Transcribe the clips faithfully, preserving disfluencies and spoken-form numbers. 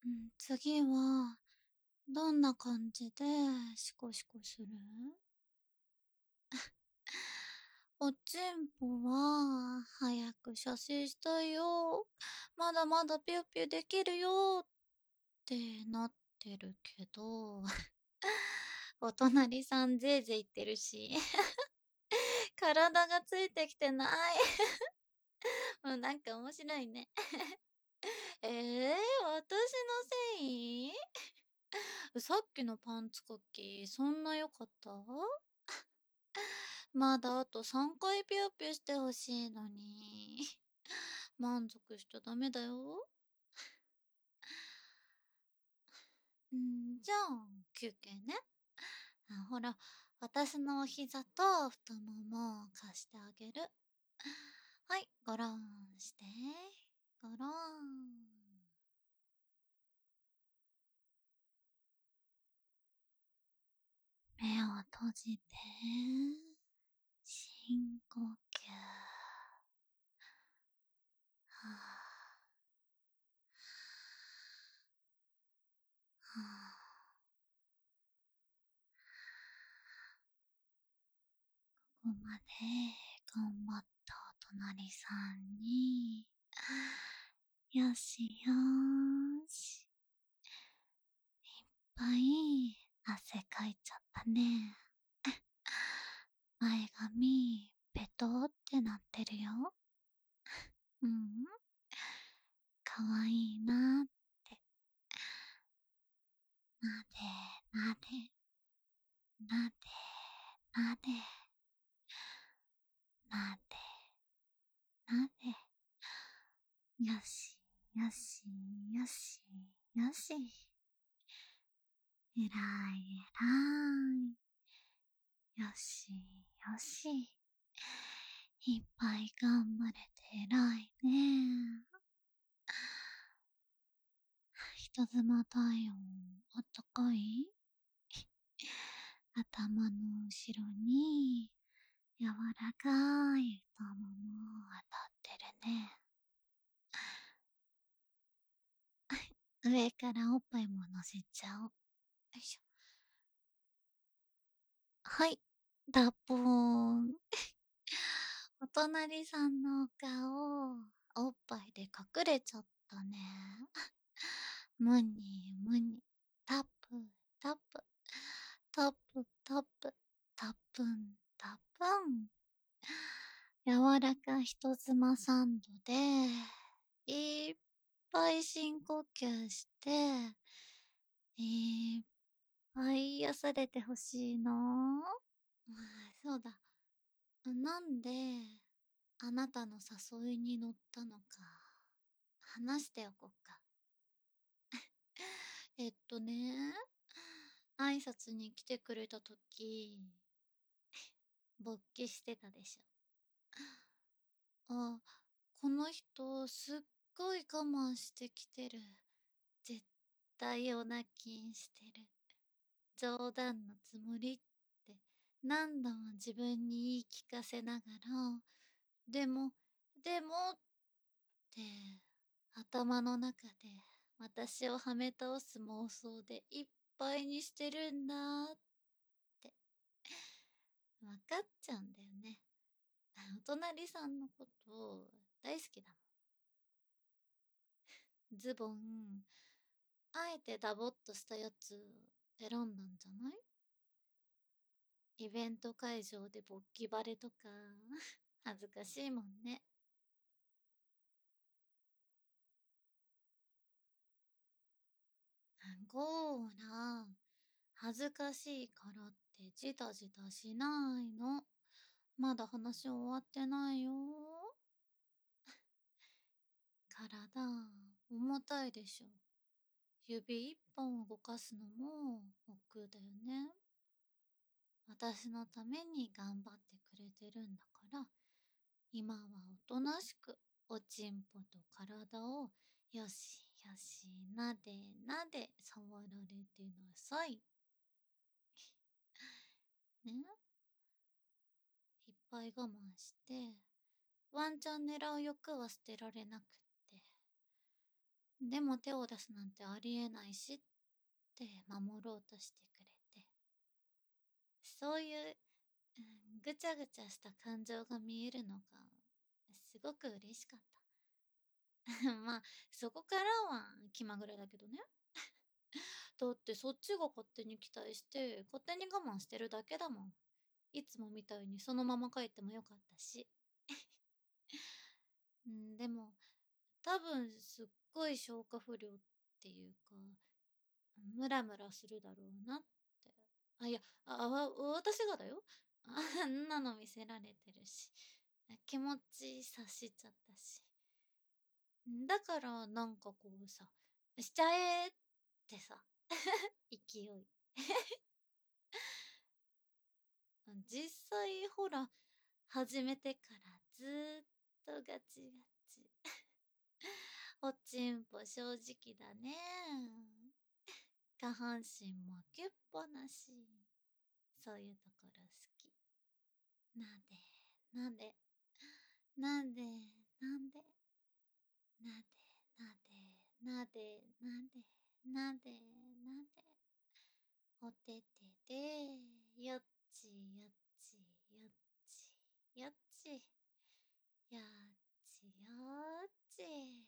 うん、次は、どんな感じでシコシコする？おちんぽは、早く射精したいよ。まだまだピューピューできるよってなってるけど、お隣さんゼーゼー言ってるし、体がついてきてない。もうなんか面白いね。ええ、私のせい？さっきのパンツクッキー、そんな良かった？まだあとさんかいピューピューしてほしいのに。満足しちゃダメだよ。うん、じゃあ、休憩ね。あ、ほら、私のお膝と太ももを貸してあげる。はい、ごろんして。ごろん。目を閉じて。深呼吸。はあ。はあ。ここまで頑張ったお隣さんに、よしよーし。いっぱい汗かいちゃったね。前髪、ペトってなってるよ。うん、かわいいなって。なで、なで、なで、なで、なで、なで。よし、よし、よし、よし。えらい、えらい。よし、よし。いっぱい頑張れてえらいね。人妻体温あったかい？頭の後ろに柔らかい太もも当たってるね。上からおっぱいも乗せちゃおう。よいしょ。はい。脱ポーン。お隣さんのお顔、おっぱいで隠れちゃったね。むにむに、タップ、タップ、タップ、タップ、タップン、タップン。柔らか人妻サンドで、いっぱい深呼吸して、いっぱい癒されてほしいの。まあ、そうだ。なんで、あなたの誘いに乗ったのか、話しておこうか。えっとね、挨拶に来てくれたとき、勃起してたでしょ。あ、この人、すっごい我慢してきてる。絶対オナキンしてる。冗談のつもりって何度も自分に言い聞かせながら、でも、でもって頭の中で私をはめ倒す妄想でいっぱいにしてるんだって。わかっちゃうんだよね。お隣さんのこと大好きだもん。ズボン、あえてダボっとしたやつ選んだんじゃない？イベント会場で勃起バレとか恥ずかしいもんね。ゴーラ、恥ずかしいからってジタジタしないの。まだ話終わってないよ。体、重たいでしょ。指一本動かすのも億劫だよね。私のために頑張ってくれてるんだから、今はおとなしくおちんぽと体をよしよしなでなで触られてなさい。ね、いっぱい我慢してワンチャン狙う欲は捨てられなくって、 でも手を出すなんてありえないしって守ろうとしてくれて、そういう、うん、ぐちゃぐちゃした感情が見えるのがすごく嬉しかった。まあ、そこからは気まぐれだけどね。だってそっちが勝手に期待して勝手に我慢してるだけだもん。いつもみたいにそのまま帰ってもよかったし。うん、でも多分すっごい消化不良っていうか、ムラムラするだろうなって。あ、いや、あ、わ私がだよ。あんなの見せられてるし、気持ち察しちゃったし。だからなんかこうさ、しちゃえってさ、勢い。実際ほら、始めてからずーっとガチガチ。おちんぽ正直だね。下半身も開けっぱなし。そういうところ好き。なんで、なんで、なんで、なんで、なで、なで、なで、なで、なで、なで。おててで、よっちよっちよっちよっち。よっちよっち。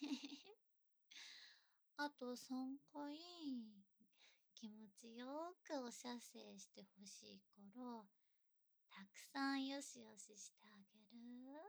あとさんかい気持ちよくお射精してほしいから、たくさんよしよししてあげる。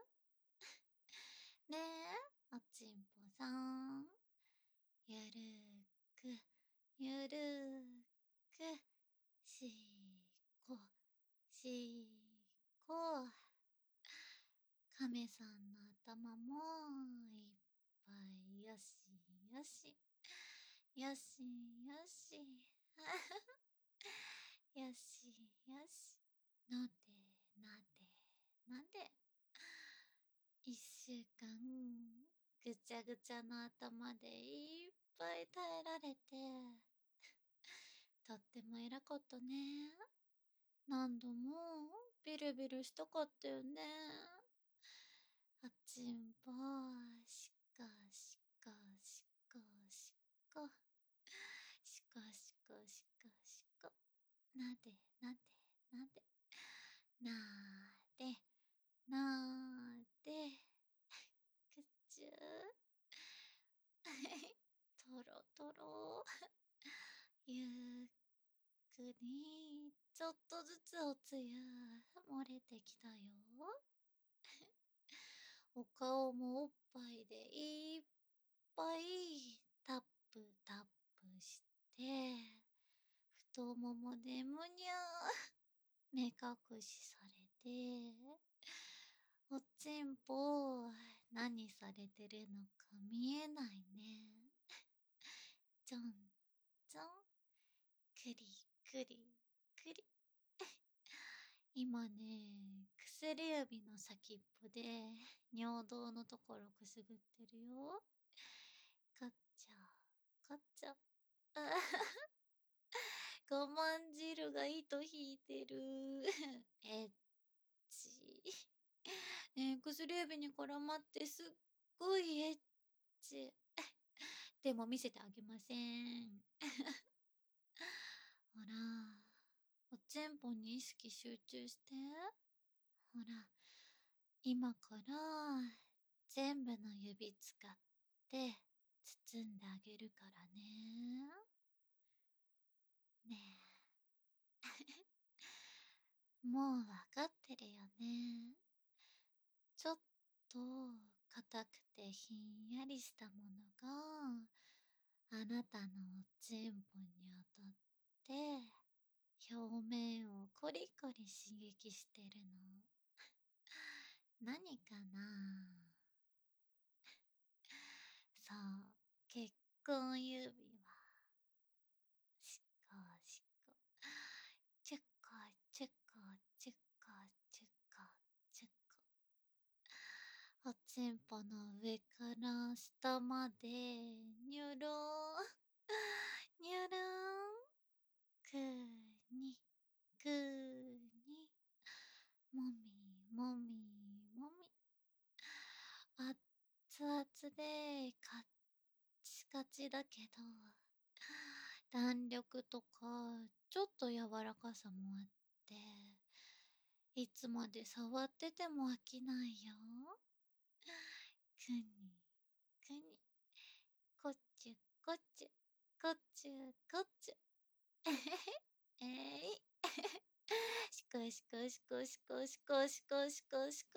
ねえ、おちんぽさん。ゆるーく、ゆるーく、しーこ、しーこ。亀さんの頭もいっぱいよしよし。よしよし。よしよし。なでなでなで。一週間ぐちゃぐちゃの頭でいっぱい耐えられて、とっても偉かったね。何度もビルビルしたかったよね。あちんぽ、しかしかしかしか。しかしかしかしか。なでなでなで。なでなで。くちゅー。とろとろ。ゆっくり、ちょっとずつおつゆ漏れてきたよ。お顔もおっぱいでいっぱいタップタップして、太ももでむにゃー目隠しされて、おちんぽ何されてるのか見えないね。ちょんちょん、くりくりくり。今ね、薬指の先っぽで尿道のところくすぐってるよ。ガッチャ、ガッチャ。あ我慢汁が糸引いてる。エッチ。えー、薬指に絡まってすっごいエッチ。でも見せてあげません。ほら、おちんぽに意識集中して。ほら、今から全部の指使って包んであげるからね。ねえ、もうわかってるよね。ちょっと硬くてひんやりしたものがあなたのおちんぽに当たって表面をコリコリ刺激してるの。何かな？そう、結婚指輪。しこしこ。チュッコチュッコチュッコチュッコチュッコ。おちんぽの上から下までにゅるんにゅるん。くにくに。もみもみもみ。あっつあつでカッチがちだけど、弾力とか、ちょっと柔らかさもあって、いつまで触ってても飽きないよ。くに、くに、こっちゅこっちゅ、こっちゅこっちゅ。えへへ、えい。しこしこしこしこしこしこしこしこ。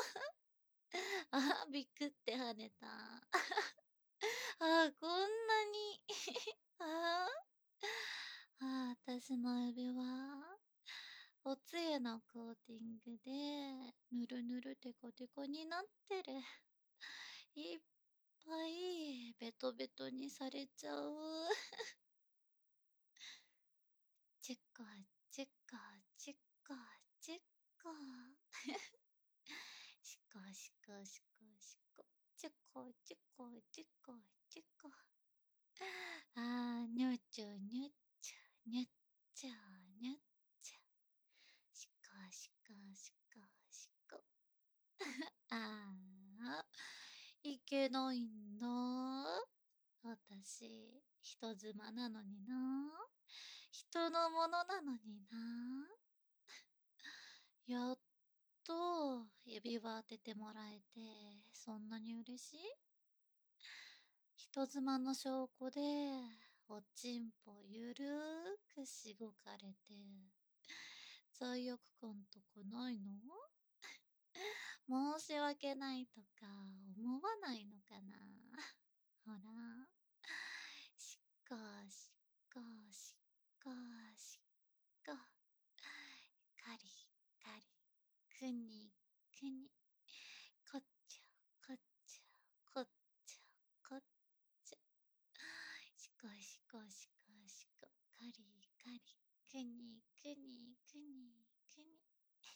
あ、びくって跳ねた。ああ、こんなに。ああ。ああ、私の指輪、おつゆのコーティングで、ぬるぬるテコテコになってる。いっぱいベトベトにされちゃう。チェッカー、チェッカー、チェッカー、チェッカー。シコシコシコシコ。チェコチェコチェコチェコ。あー、にゅっちゅにゅっちゅにゅっちゅにゅっちゅ。シコシコシコシコ。ああ、いけないんだ。私、人妻なのにな。人のものなのにな。やっと指輪当ててもらえて、そんなに嬉しい？人妻の証拠で、おちんぽゆるーくしごかれて、罪悪感とかないの？申し訳ないとか思わないのかな？ほら。しっこしっこしっこしっこ。カリカリ。くにくに。こっちゃこっちゃこっちゃこっちゃ。しこしこしこしこ。カリカリ。くにくにくにくに。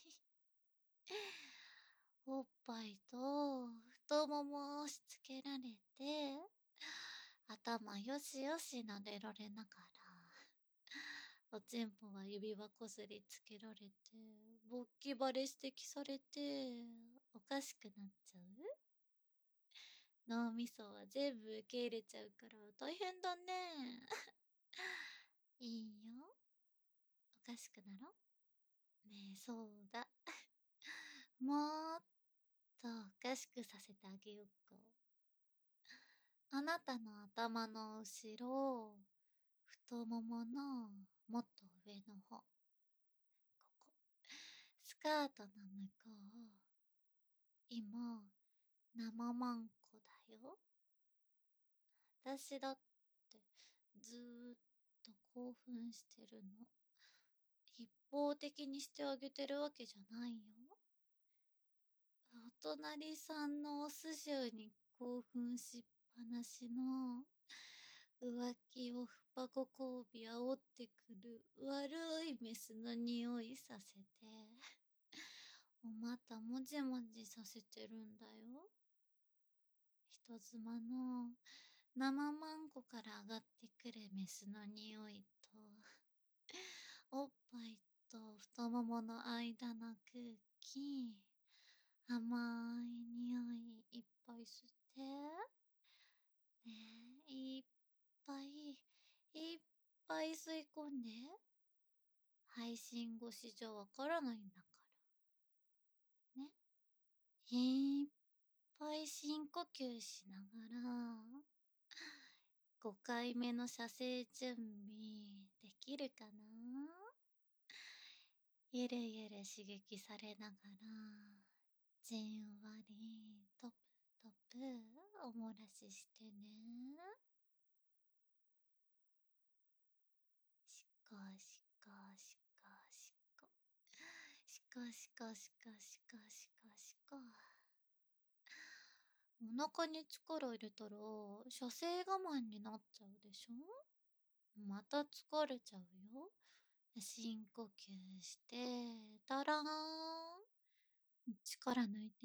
おっぱいと太ももを押し付けられて、頭よしよし撫でられながら、おちんぽは指輪こすりつけられて、勃起バレ指摘されて、おかしくなっちゃう？脳みそは全部受け入れちゃうから大変だね。いいよ。おかしくなろ？ねえ、そうだ。もっとおかしくさせてあげよっか。あなたの頭の後ろ、太もものもっと上の方、ここ。スカートの向こう、今、生マンコだよ。私だってずーっと興奮してるの。一方的にしてあげてるわけじゃないよ。お隣さんのお寿司に興奮しっぱなしの浮気をふごこうび煽ってくる悪いメスの匂いさせてお股もじもじさせてるんだよ。人妻の生マンコから上がってくるメスの匂いとおっぱいと太ももの間の空気、甘い匂いいっぱい吸って。ねえ、いっぱい、いっぱい吸い込んで。配信越しじゃわからないんだから。ね。いっぱい深呼吸しながら、ごかいめの射精準備できるかな？ゆるゆる刺激されながら、じんわり、トプトプ、おもらししてね。しこしこしこしこ。しこしこしこしこしこしこ。お腹に力入れたら、射精我慢になっちゃうでしょ？また疲れちゃうよ。深呼吸して、たらーん。力抜いて。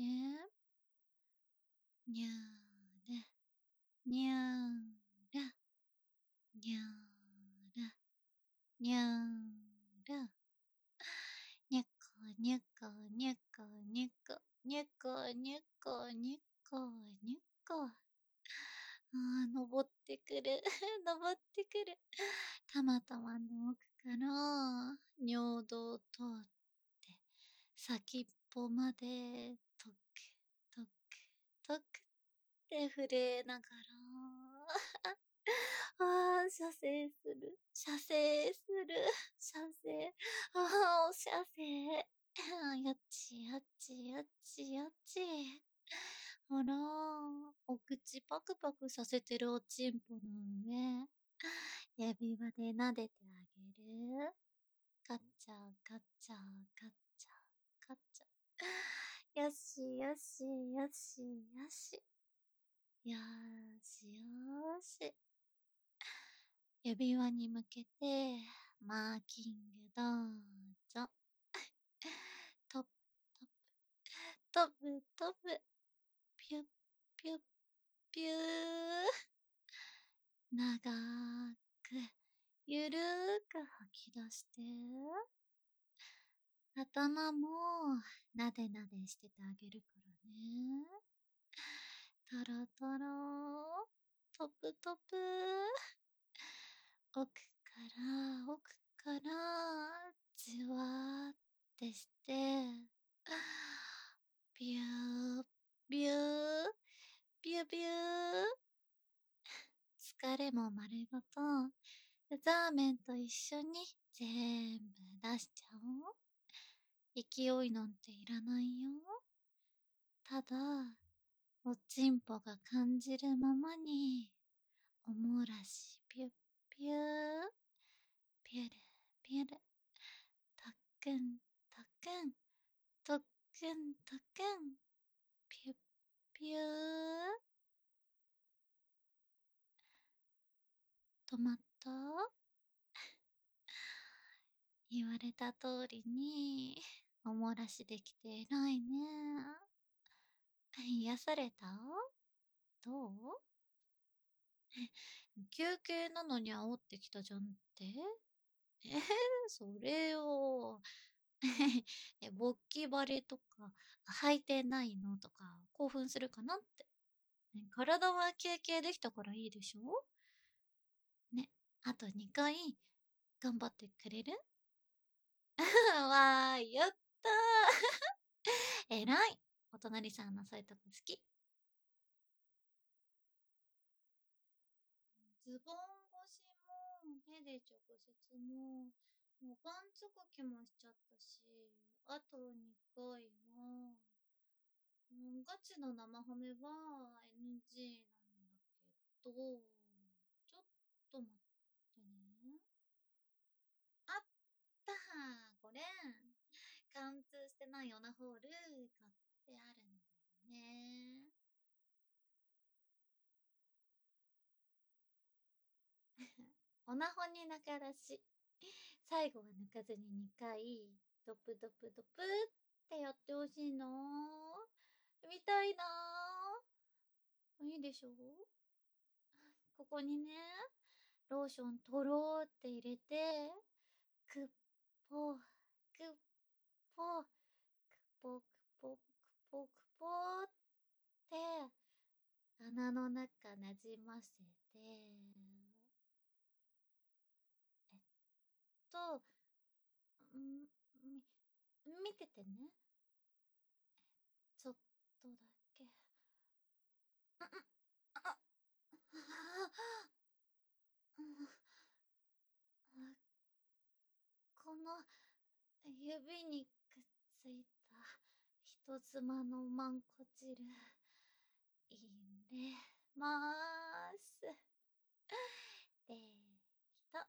にゃーる、にゃーる、にゃーる、にゃーる。にゃこにゃこにゃこにゃこにゃこにゃこにゃこにゃこ。 ああ、登ってくる。登ってくる。たまたまの奥から尿道を通って、先っぽまでトクトクトクって震えながら、ああ、射精する。射精する。射精。ああ、お射精。やっちやっちやっちやっち。あら、お口パクパクさせてるおちんぽの上、指輪で撫でてあげる。ガッチャガッチャガッチャガッチャ。よしよしよしよし。よーしよーし。指輪に向けて、マーキングどうぞ。トップトップ、トップトップ、ピュッピュッピュー。長く、ゆるーく吐き出して。頭も、なでなでしててあげるからね。トロトロ、トップトップ。奥から奥からじわーってして、ビュー、ビュー、ビュービュー。疲れも丸ごと、ザーメンと一緒に全部出しちゃおう。勢いなんていらないよ。ただ、おちんぽが感じるままに、おもらしピュッピュー、ピュルピュル、とっくんとっくん、とっくんとっくん、ピュッピュー。止まった？言われた通りに、おもらしできて偉いね。癒された？どう？休憩なのに煽ってきたじゃんって？えー、それを、え、勃起バレとか、履いてないのとか、興奮するかなって。ね、体は休憩できたからいいでしょ？ね、あとにかい、頑張ってくれる？わーい、やったー。えらい。お隣さんのそういうとこ好き。ズボン越しも、手で直接も、もうパンツ書きもしちゃったし、あとにかいは、うん、ガチの生ハメは エヌジー なんだけど、ちょっと待ってね。あったー、これ。貫通してないオナホール買ってあるんだよね。オナホに中出し。最後は抜かずににかい、ドプドプドプってやってほしいなぁ。見たいなぁ。いいでしょ？ここにね、ローションとろーって入れて、くっぽ、くっぽ、くぽくぽくぽくぽって、穴の中なじませて、えっと、ん、み、見ててね。ちょっとだけ。あ、あ、この指にくっついた人妻のマンコ汁入れまーす。できた。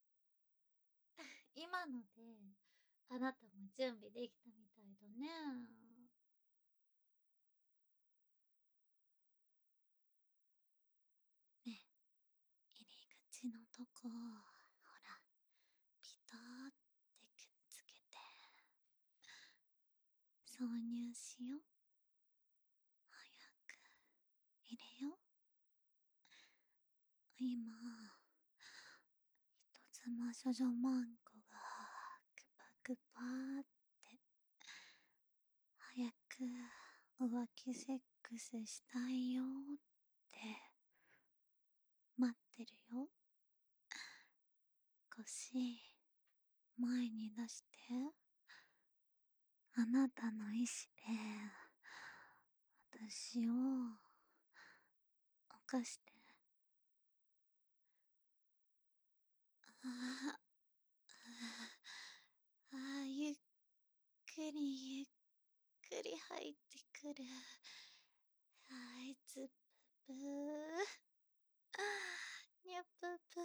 今のであなたも準備できたみたいだね。ね、入り口のとこ、ほら、ピターってくっつけて、挿入しよう。早く入れよう。今、人妻処女マンコがクパクパーって、早く浮気セックスしたいよって待ってるよ。腰、前に出して。あなたの意志で、私を、起かして。ああ、ああ、ゆっくりゆっくり入ってくる。はい、つぷぷ。にゃぷぷ。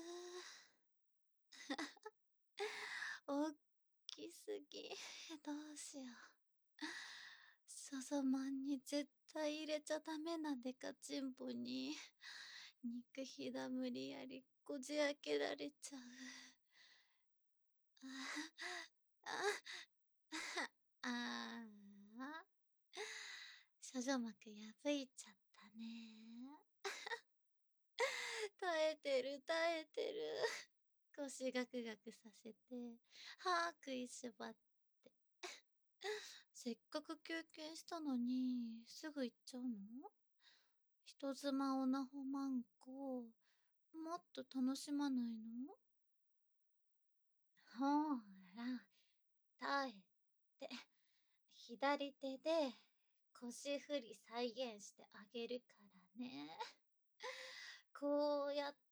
おっきすぎ。どうしよう。そぞまんに絶対入れちゃダメなデカチンポに、肉ひだ無理やりこじ開けられちゃう。ああ、ああ。処女膜破いちゃったね。耐えてる耐えてる。腰ガクガクさせて、歯食いしばって。せっかく休憩したのに、すぐ行っちゃうの？人妻オナホマンコ、もっと楽しまないの？ほーら、耐えて、左手で腰振り再現してあげるからね。こうやって、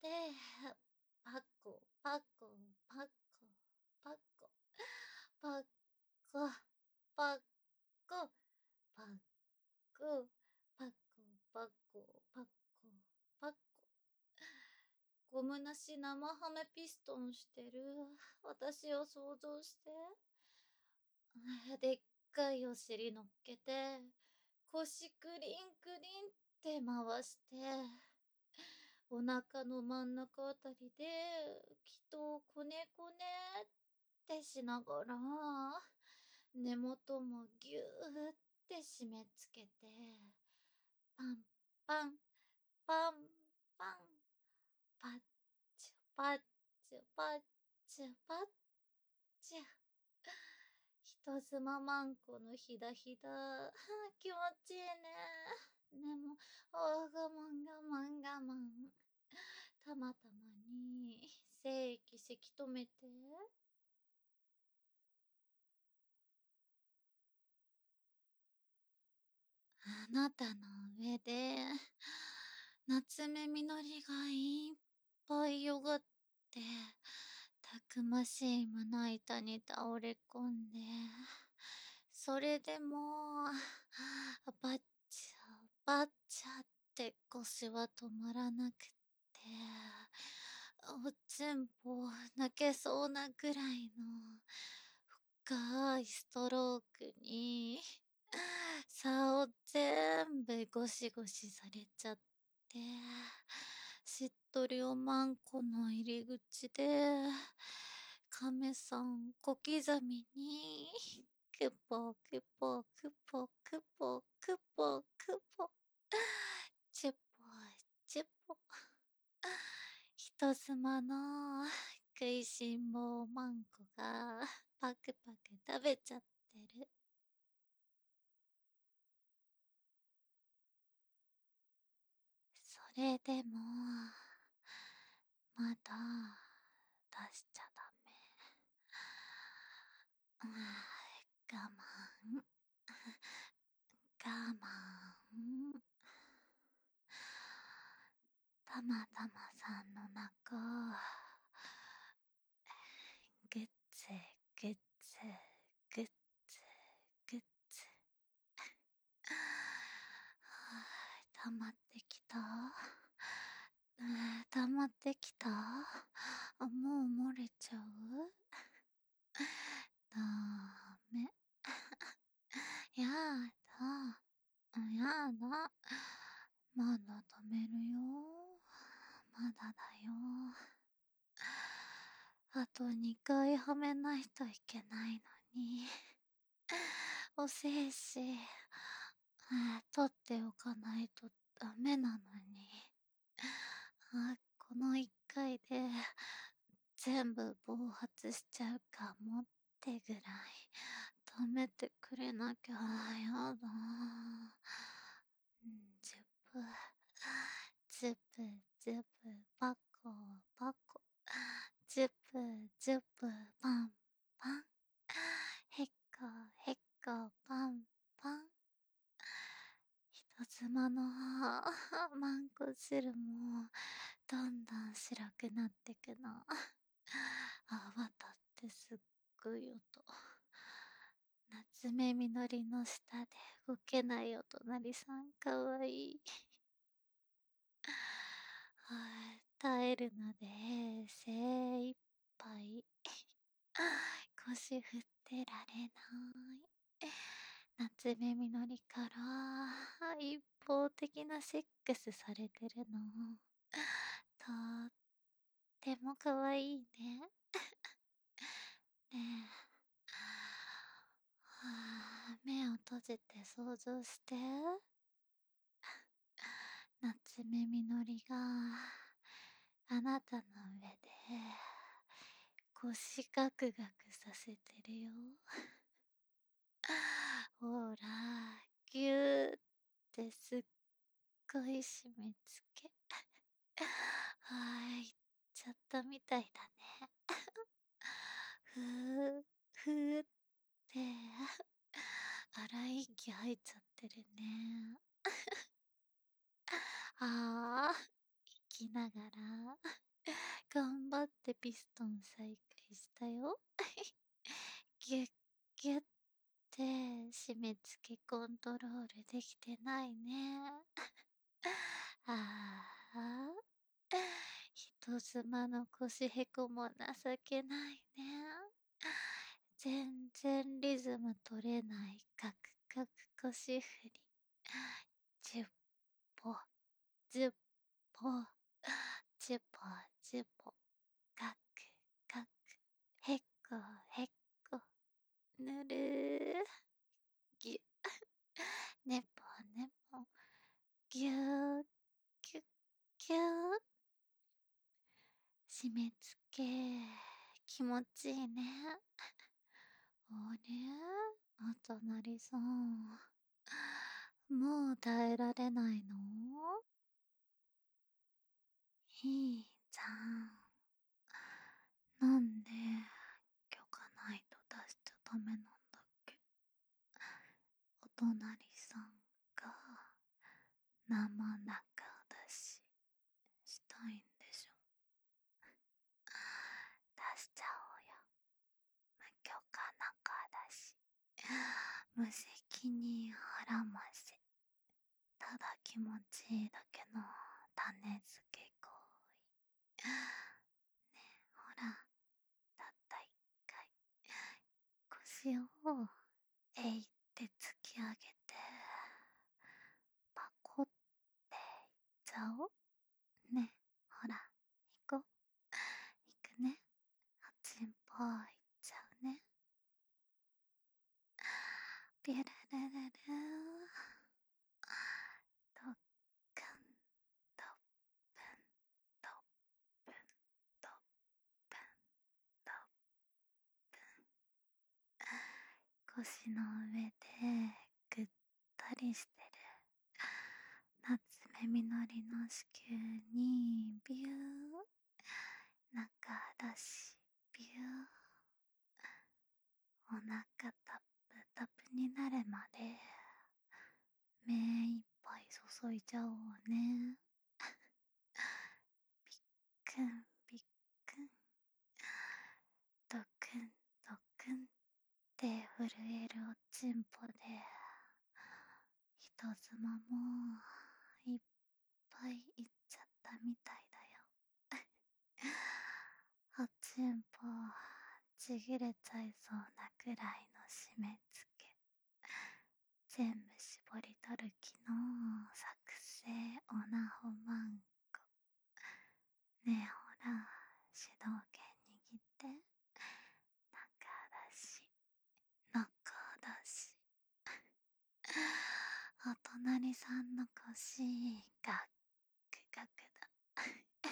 パッコ、パッコ、パッコ、パッコ、パッコ、パッコ、パッコ、パッコ、パッコ、パッコ、パッコ。ゴムなし生ハメピストンしてる私を想像して。でっかいお尻乗っけて、腰クリンクリンって回して、お腹の真ん中あたりで、きっとこねこねってしながら、根元もぎゅーって締め付けて、パンパン、パンパン、パッチュパッチュパッチュパッチュ。人妻マンコのひだひだ、気持ちいいね。でも、あー我慢我慢我慢。たまたまに、精液せき止めて。あなたの上で、夏目みのりがいっぱいよがって、たくましい胸板に倒れ込んで、それでも、バッチャ、バッチャって腰は止まらなくって、おちんぽ泣けそうなぐらいの深いストロークに、差を全部ゴシゴシされちゃって、しっとりおまんこの入り口で、亀さん小刻みに、クポクポクポクポクポクポ、チュポチュポ。人妻の食いしん坊マンコがパクパク食べちゃってる。それでも、まだ出しちゃダメ。うー我慢、我慢。たまたまさんの中、グッツグッツグッツグッツ。はあ、溜まってきた。溜まってきた。あ、もう漏れちゃう。ダメ。やだ。やだ。まだ止めるよ。まだだよ。あとにかいはめないといけないのに。お精子、取っておかないとダメなのに。あ、このいっかいで全部暴発しちゃうかもってぐらい止めてくれなきゃやだ。ズブ、ズブジュブパコパコ。ジュブジュブパンパン。へっこへっこパンパン。人妻のマンコ汁もどんどん白くなってくの。泡立ってすっごい音。夏目みのりの下で動けないお隣さんかわいい。はあ、耐えるので精一杯。腰振ってられない。夏目みのりから一方的なセックスされてるの。とってもかわいいね。ねえ。はあ、目を閉じて想像して。夏目みのりがあなたの上で腰ガクガクさせてるよ。ほら、ぎゅーってすっごい締め付け。はい、行っちゃったみたいだね。ふー、ふーって、荒い息吐いちゃってるね。ああ、息きながら、頑張ってピストン再開したよ。ぎゅっぎゅって締め付けコントロールできてないね。ああ、人妻の腰へこも情けないね。全然リズム取れないカクカク腰振り。じゅっぽ、じゅっぽ、じゅっぽ、じゅっぽ、カクカク、へっこへっこ、ぬるー、ぎゅ、ねぽねぽ、ぎゅー、ぎゅっぎゅー。締め付け、気持ちいいね。あれ、お隣さん、もう耐えられないの？いいじゃん。なんで許可ないと出しちゃダメなんだっけ？お隣さんが生中出ししたいんでしょ？出しちゃおうよ。無許可中だし。無責任腹ませ。ただ気持ちいいだけの種付け行為。ねえ、ほら、たった一回、腰をえいって突き上げて、パコっていっちゃおう。ねえ、ほら、行こう。行くね。おちんぽいっちゃうね。ピュルルルルー。とっくん、とっぷん、とっぷん、とっぷん、とっぷん。腰の上でぐったりしてる夏目みのりの子宮にビュー、中出しビュー、お腹タップタップになるまで目いっぱい注いじゃおうね。びっくんびっくん、ドクンドクンって震えるおちんぽで人妻もいっぱいいっちゃったみたいだよ。おちんぽちぎれちゃいそうなくらいの締め付け、全部絞り取る気の作成オナホマンコ。ねえほら、主導権握って。中だし、中だし。お隣さんの腰ガックガクだ。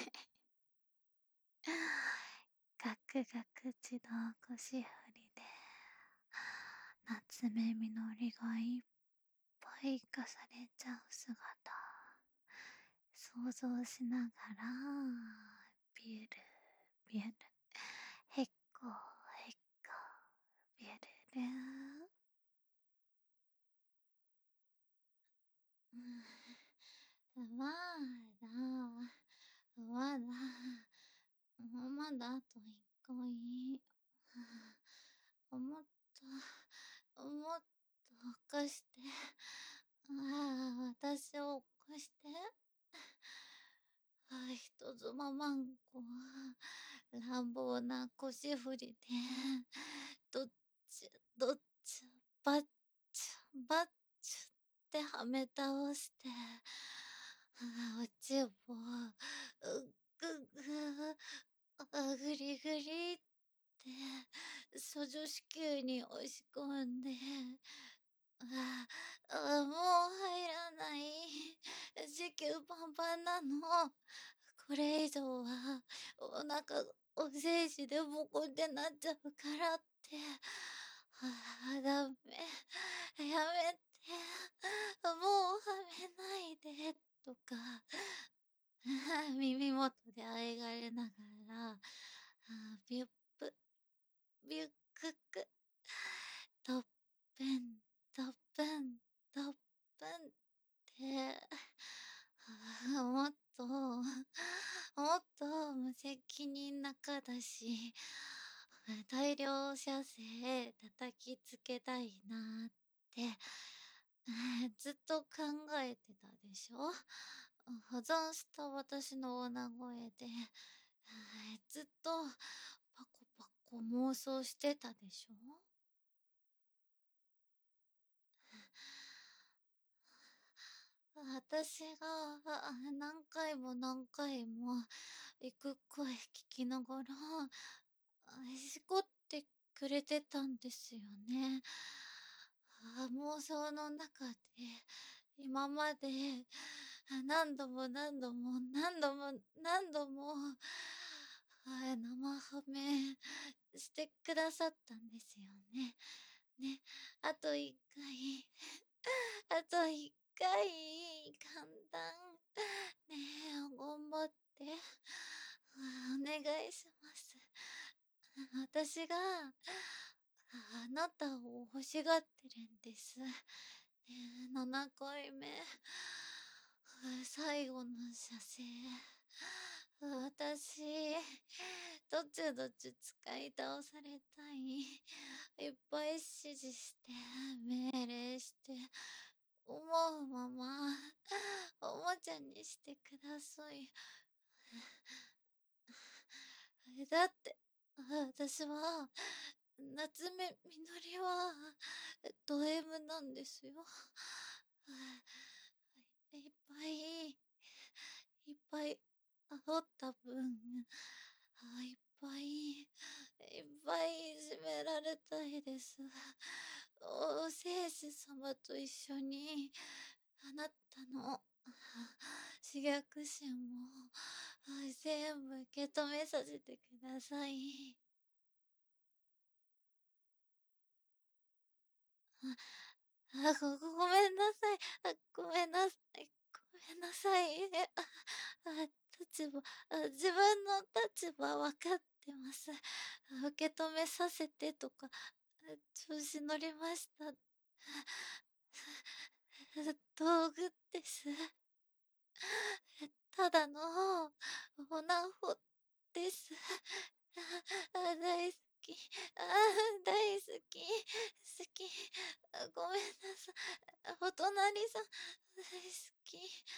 ガクガク自動腰振りで夏目みのりがいっぱい生かされちゃう姿、 想像しながら、ビュルビュル、へっこへっこ、ビュルル。うん、まだ、まだ、まだあといっかい。もっと、もっと起こして。ああ、私を起こして。あ、人妻マンコ、乱暴な腰振りで、どっちゅどっちゅ、ばっちゅばっちゅってはめ倒して、あ、おちぼ、うぐぐ、あ、ぐりぐりって処女子宮に押し込んで、ああ、もう入らない。子宮パンパンなの。これ以上はお腹お精子でボコってなっちゃうからって。ああ、ダメ。やめて。もうはめないで。とか、耳元であえがれながら、あビュップ、ビュックク、とっぺん、とっぺん、とっぺんって、あもっと、もっと無責任なかだし、大量射精叩きつけたいなって、ずっと考えてたでしょ。破産した私の女声で、ずっとパコパコ妄想してたでしょ。私が、あ、何回も何回も行く声聞きながら、あ、しこってくれてたんですよね。あ、妄想の中で、今まで、あ、何度も何度も何度も何度も、あ、生ハメしてくださったんですよね。ね、あといっかい、あといっかい、簡単。ねえ、頑張って。あ、お願いします。私が、あなたを欲しがってるんです。ねえ、ななかいめ。最後の射精。私、どっちどっち使い倒されたい。いっぱい指示して、命令して、思うまま、おもちゃにしてください。だって、私は、夏目みのりは、ド M なんですよ。いっぱい、いっぱい煽った分、あ、いっぱい、いっぱいいじめられたいです。お聖子様と一緒に、あなたの、刺激心も、全部受け止めさせてください。あ、あ、ごごごめんなさい。あ、ごめんなさい。ごめんなさい。え、あ、あ、立場、あ、自分の立場分かってます。あ、受け止めさせてとか、あ、調子乗りました。道具です。ただのオナホです。あ、大好き。あ、大好き。好き。あ、ごめんなさい。お隣さん、大好き。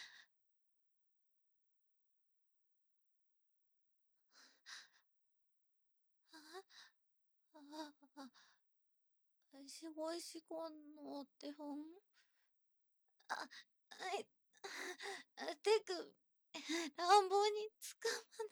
あ、あ、あ、しごいしごのお手本。あ、はい。あ、手首、乱暴に掴ま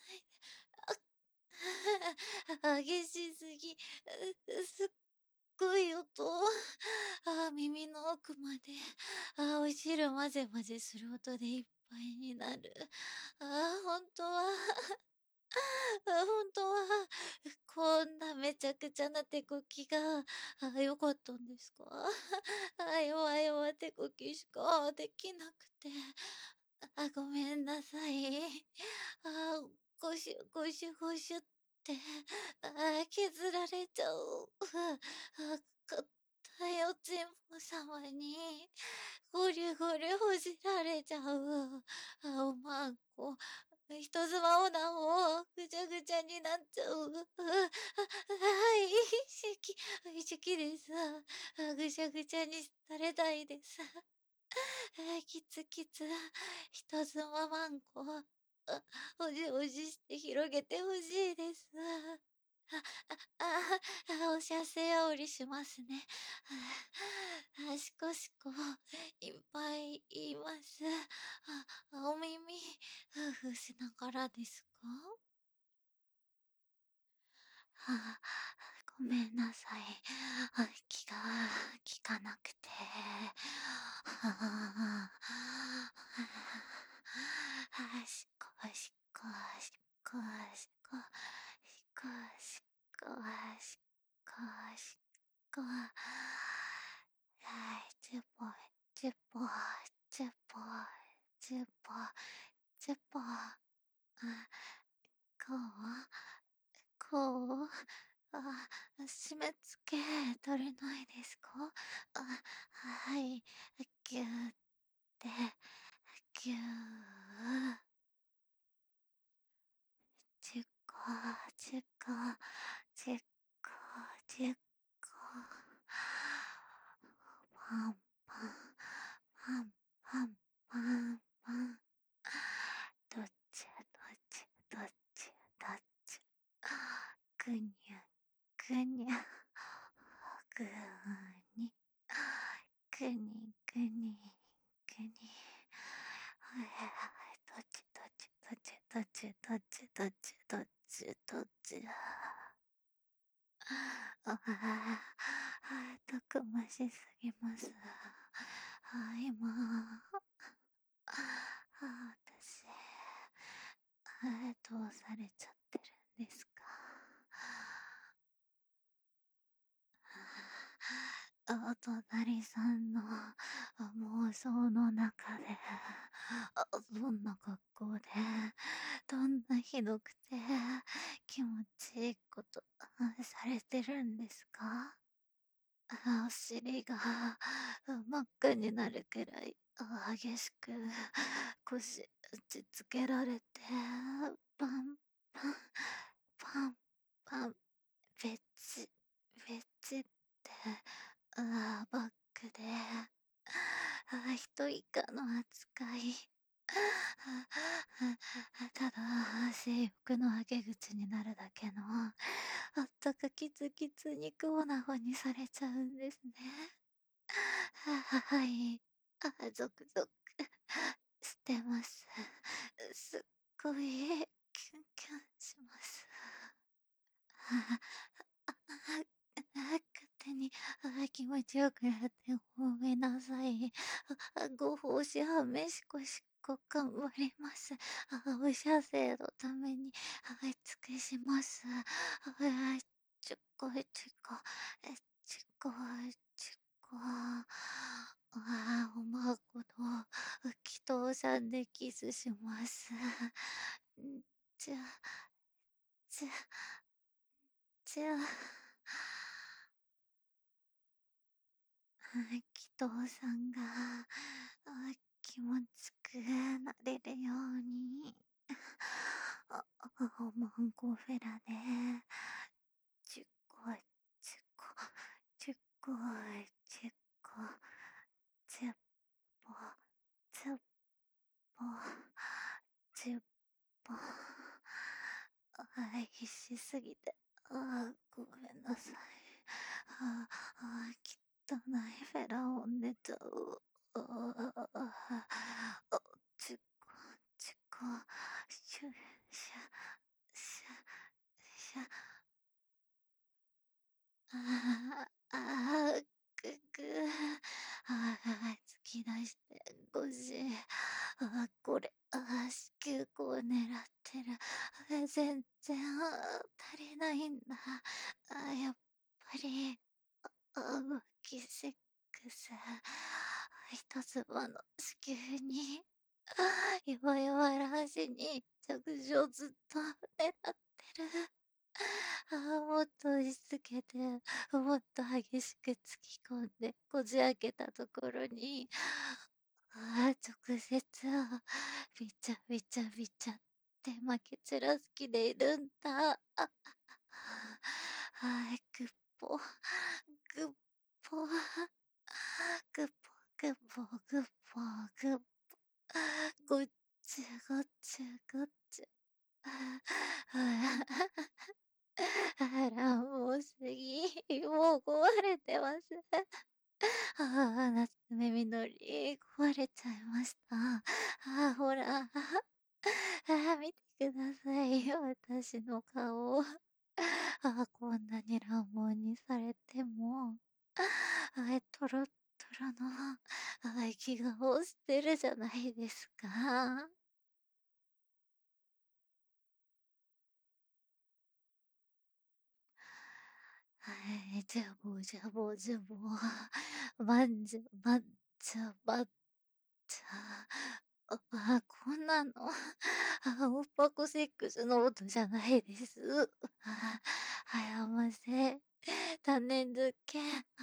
ないで。あ、激しすぎ。うすっごい音。あ、耳の奥まで。あ、お汁混ぜ混ぜする音でいっぱいになる。あ、ほんとは、あ、ほんとは、こんなめちゃくちゃな手こきが、あ、良かったんですか？あ、弱々手こきしかできなくて。 あ、ごめんなさい。あ、ゴシュゴシュゴシュって、あ、削られちゃう。あ、硬いおちんぽ様に、ゴリュゴリュほじられちゃう。あ、おまんこ、人妻オーナーもぐちゃぐちゃになっちゃう。あ、あ、はい、しき、しきです。あ、ぐちゃぐちゃにされたいです。えー、きつきつ、人妻マンコ、あ、おじおじして広げてほしいです。あ、あ、あ、あ、おしゃせやりしますね。あ、あ、しこしこ、いっぱい言います。あ、お耳、ふうふうしながらですか？はあ、ごめんなさい。あ、気が利かなくて。はあ、はあ、しこしこしこしこしこしこしこしこ。はい、じゅっぽい、じゅっぽい、じゅっぽい、じゅっぽい、じゅっぽい。あ、こうこう、あ、締め付け取れないですか？あ、はい、ぎゅーって、ぎゅー。じゅっこ、じゅっこ、じゅっこ、じゅっこ。パンパン、パンパン、パンパン。どっちどっちどっちどっち。ぐにゃ、ぐにゃ、ぐに、ぐにぐに、ぐに。どっちどっちどっちどっちどっちどっちどっちどっち。ああ、たくましすぎます。あ、今、あ、私、あ、どうされちゃってるんですか？あ、お隣さんのあ妄想の中で、あ、どんな格好で、どんなひどくて気持ちいいことあされてるんですか？あ、お尻があ真っ赤になるくらいあ激しく腰打ちつけられて、パンパン、パンパン、べちべちって、あバックで、あ一以下の扱い。ああただ、性欲のはけ口になるだけの、あったかキツキツ肉オナホにされちゃうんですね。ははい。あ、ゾクゾクしてます。すっごいキュンキュンします。ああ、あ、勝手に、あ、気持ちよくやってごめんなさい。あ、ご奉仕はめしこしこ頑張ります。あ、お射精のために、はい、尽くします。あ、ちょこちょこ、え、ちょこちょこ。ああ、おまこと、祈祷さんでキスします。ん、じゃ、じゃ、じゃあ。はい、祈祷さんが、あ、気持ちくなれるように、あ、あ、マンゴーフェラで、じゅっこ、じゅっこ、じゅっこ、じゅっこ、じゅっぽ、じゅっぽ、じゅっぽ。あ、必死すぎて、あ、ごめんなさい。あ、あ、汚いフェラを寝ちゃう。ああ、あ、あ、ちこ、ちこ、しゅ、しゃ、しゃ、しゃ、ああ、ああ、ぐぐ、ああ、突き出してごじ、ああ、これ、ああ、子宮口を狙ってる。あ、全然、あ足りないんだ。あ、やっぱり、あ、動きセックス、一つ葉の子宮に。 弱々らしに着地をずっと狙ってる。ああ、もっと押し付けて、もっと激しく突き込んで、こじ開けたところに、ああ、直接、びちゃびちゃびちゃって負け散らす気でいるんだ。あ、あ、はい、ぐっぽ、ぐっぽ、ぐっぽ、ぐっぽ、ぐっぽ、ぐっぽ、ごっちゅごっちゅごっちゅ。あら、もうすぎ、もう壊れてます。ああ、夏目みのり、壊れちゃいました。ああ、ほら。ああ、見てくださいよ、私の顔。ああ、こんなに乱暴にされても、ああ、トロットロの、ああ、息顔してるじゃないですか。はい、ジャボジャボジャボ、バンジャバッチャバッチャ。ああ、こんなの、あ、オッパコセックスの音じゃないです。あ、はやませ、種付け、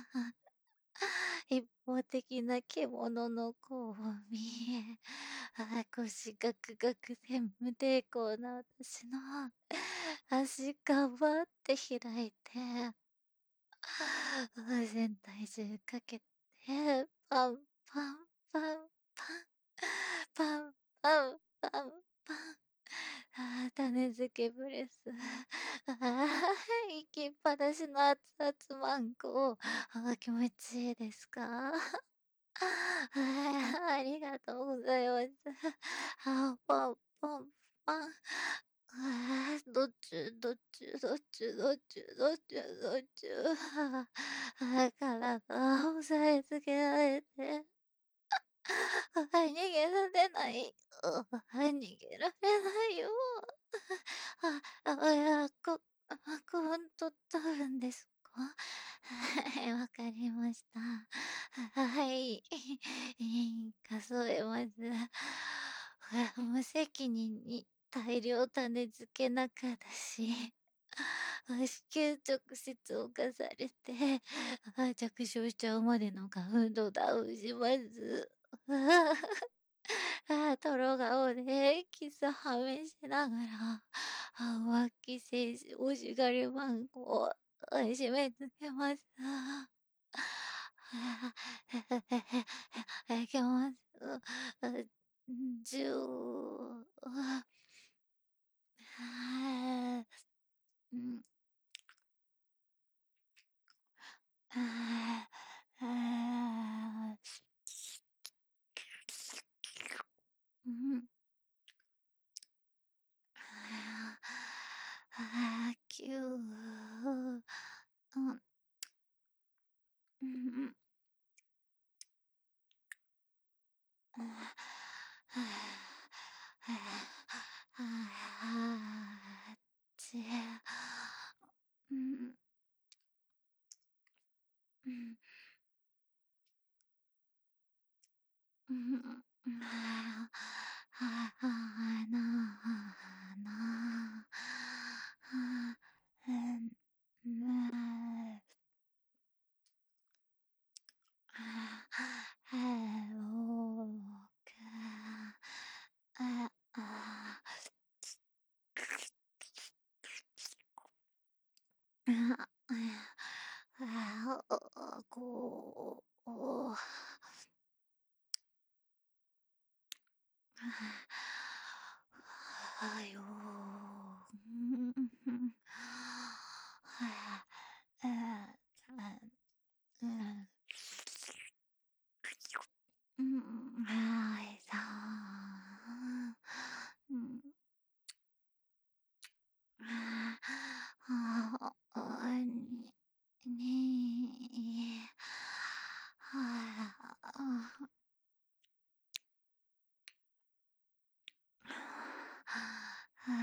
一方的な獣の交尾、あ、腰ガクガクで無抵抗な私の足がばって開いて、あ、全体重かけて、パンパンパンパン、パンパンパンパン。ああ、種付けブレス。ああ、行きっぱなしの熱々マンゴー。ああ、気持ちいいですか？はい、ありがとうございます。ああ、パンパンパン。ああ、どっちゅどっちゅどっちゅどっちゅどっちゅどっちゅ。ああ、ああ、体を押さえつけられて。ああ、逃げられない。ああ、逃げられないよ。あ、あ、あ、いや、こカウントダウンですか？はい、わかりました。ははい。えー数えます。あ、無責任に大量種付け仲だし、あ、子宮直接侵されて、あ、着床しちゃうまでのカウントダウンします。ああ、トロ顔でキスはめしながら、あ、浮気精子欲しがりマンコを締め付けます。ああ、いきます。あ、じゅう、ああ、うん、ああ、ああ、うん。ああ、きゅう、うん、うん、ああ、ああ、ああ、ち、うん、うん、うん、ああ、ああ、なあ、なあ、うん、なあ、あおか、あ、あ、あ、あ、あ、こう、お、はよう、ん、はあ、あ、あ、うん、うん、はいさうん、ああ、あ、に、に、はあ、あ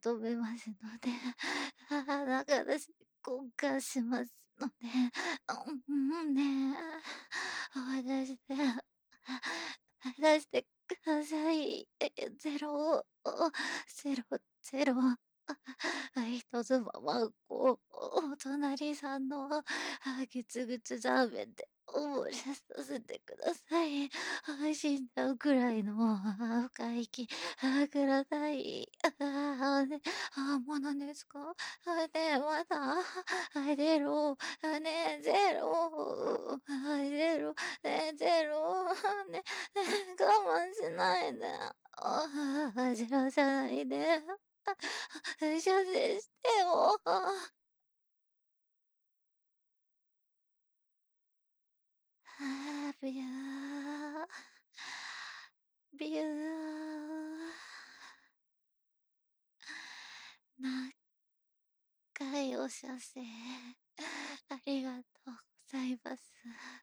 止めますので、ああ、だからし交換しますので、うんうんね、話して、話してください。え、ゼロ、ゼロゼロ、人妻はこう、お隣さんの、あ、ぐつぐつザーメンで溺れさせてください。あ、死んじゃうくらいの、あ、深い息、あ、ください。ああ、ね、あ、もうなんですか？あ、ね、まだ、あ、ゼロ、あ、ね、ゼロ、あ、ゼロ、ね、ゼロ、ね、ね、我慢しないで。ああ、じらさないで。あ、射精してよ。はあ、ビュー。ビュー。長いお射精、ありがとうございます。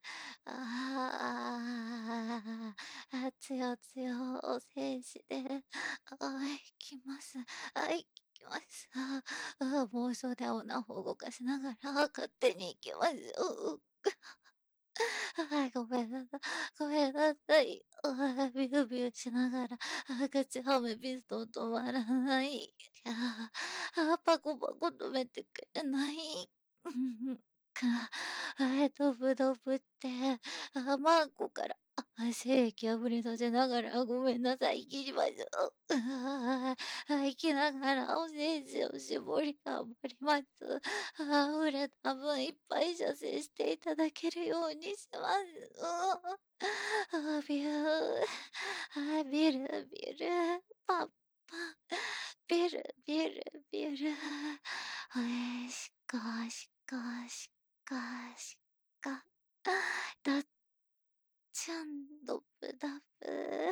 ああ、あ、つよつよお戦士で、あ、いきます。あ、いきます。ああ、妄想でオナホを動かしながら、勝手に行きます。うう。はい、ごめんなさい。ごめんなさい。あ、ビュービューしながら、赤ちゃんめピストン止まらない。いや、あ、パコパコ止めてくれない。うんうん。か、あ、ドブドブって、あ、マンコから、あ、精液あふれさせながら、ごめんなさい、行きましょう。ああ、行きながらお精子を絞り頑張ります。あ、溢れた分いっぱい射精していただけるようにします。あ、ビュー。あ、ビルビル。パッパ。ビルビルビル。え、しかしかしかしか。だっちゃんドブダブ。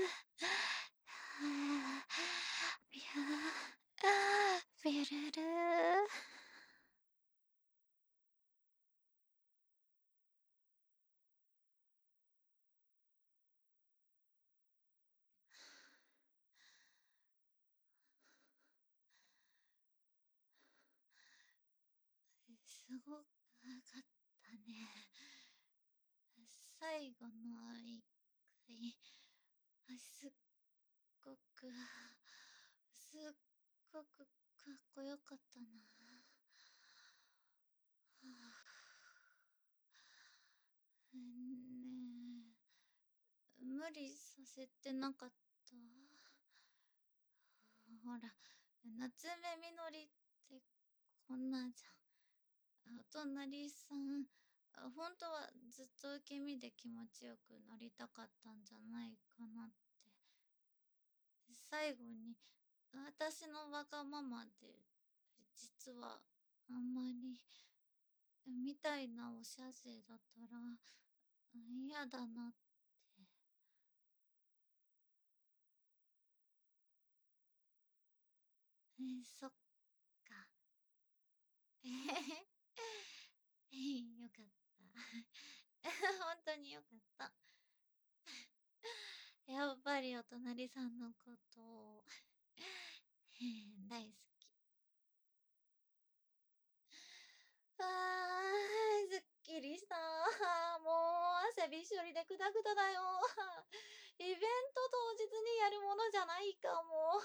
ビュー。ビルル。すごかったね。最後の一回、あ、すっごく、すっごくかっこよかったな。はあ、ねえ、無理させてなかった？ほら、夏目みのりってこんなじゃん。お隣さん、あ、本当はずっと受け身で気持ちよくなりたかったんじゃないかなって。最後に、私のわがままで、実はあんまり、みたいなおしゃせだったら嫌だなって。え、そっか。えへへ。ええ、よかった。本当によかった。やっぱりお隣さんのことを大好き。あー、すっきりした。もう汗びっしょりでくたくただよ。イベント当日にやるものじゃないかも。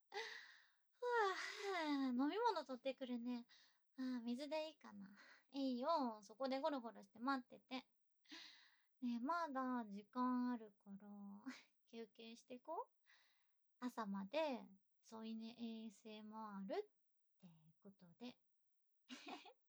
はあ、飲み物取ってくるね。あ、水でいいかな。いいよ。そこでゴロゴロして待ってて。ねえ、まだ時間あるから、休憩してこう。朝まで添い寝 エーエスエムアール ってことで。